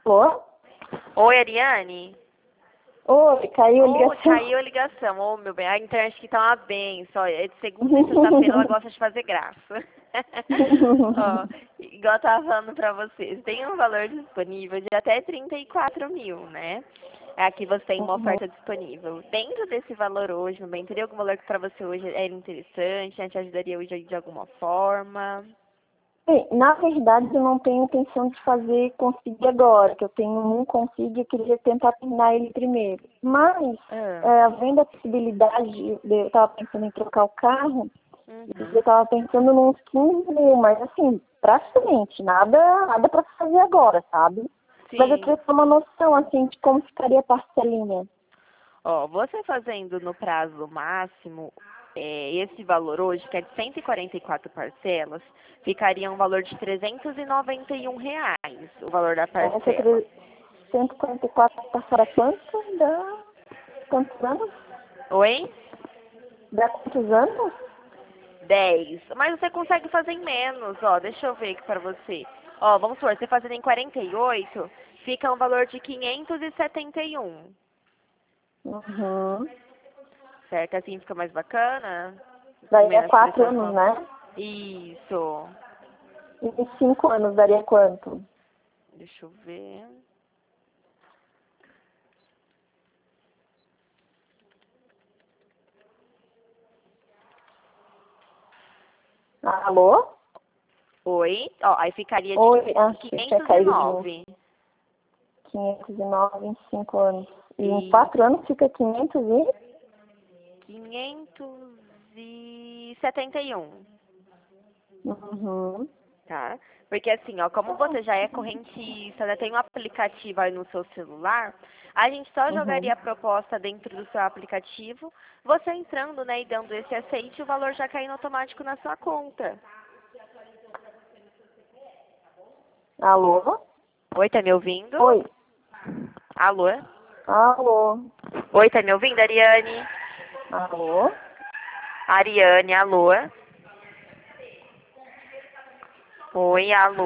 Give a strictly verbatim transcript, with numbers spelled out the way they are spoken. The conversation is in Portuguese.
Alô? Oi, Ariane? Oi, caiu a Oi, ligação. caiu a ligação. Ô, meu bem, a internet aqui tá uma benção. É de segunda e sexta-feira ela gosta de fazer graça. Ó, igual eu tava falando pra vocês, tem um valor disponível de até trinta e quatro mil, né? Aqui você tem uma Uhum. oferta disponível. Dentro desse valor hoje, meu bem, teria algum valor que pra você hoje era interessante, né? Te ajudaria hoje de alguma forma? Bem, na verdade, eu não tenho intenção de fazer conseguir agora, que eu tenho um consigo e eu queria tentar terminar ele primeiro. Mas, Ah, é, havendo a possibilidade, de, eu estava pensando em trocar o carro, e eu uhum. estava pensando nos quinze mil, mas assim, praticamente, nada, nada para fazer agora, sabe? Mas eu Sim. queria ter uma noção, assim, de como ficaria a parcelinha. Ó, você fazendo no prazo máximo, é, esse valor hoje, que é de cento e quarenta e quatro parcelas, ficaria um valor de trezentos e noventa e um reais, o valor da Essa parcela. cento e quarenta e quatro passará quanto? Dá quantos anos? Oi? Dá quantos anos? Dez. Mas você consegue fazer em menos, ó, deixa eu ver aqui pra você. Ó, vamos supor, você fazendo em quarenta e oito, fica um valor de quinhentos e setenta e um, Uhum. certo? Assim fica mais bacana, Daí é menos quatro anos, prestação. né? Isso. E em cinco anos daria quanto? Deixa eu ver. Alô? Oi, ó, aí ficaria de Oi, ah, tinha quinhentos e caído de novo. nove. quinhentos e nove em cinco anos. E em E quatro anos fica quinhentos e... quinhentos e setenta e um, Uhum. tá? Porque assim, ó, como você já é correntista, né, tem um aplicativo aí no seu celular, a gente só jogaria Uhum. a proposta dentro do seu aplicativo, você entrando, né, e dando esse aceite, o valor já caindo automático na sua conta. Alô? Oi, tá me ouvindo? Oi. Alô? Alô? Oi, tá me ouvindo, Ariane? Alô? Ariane, alô? Oi, alô?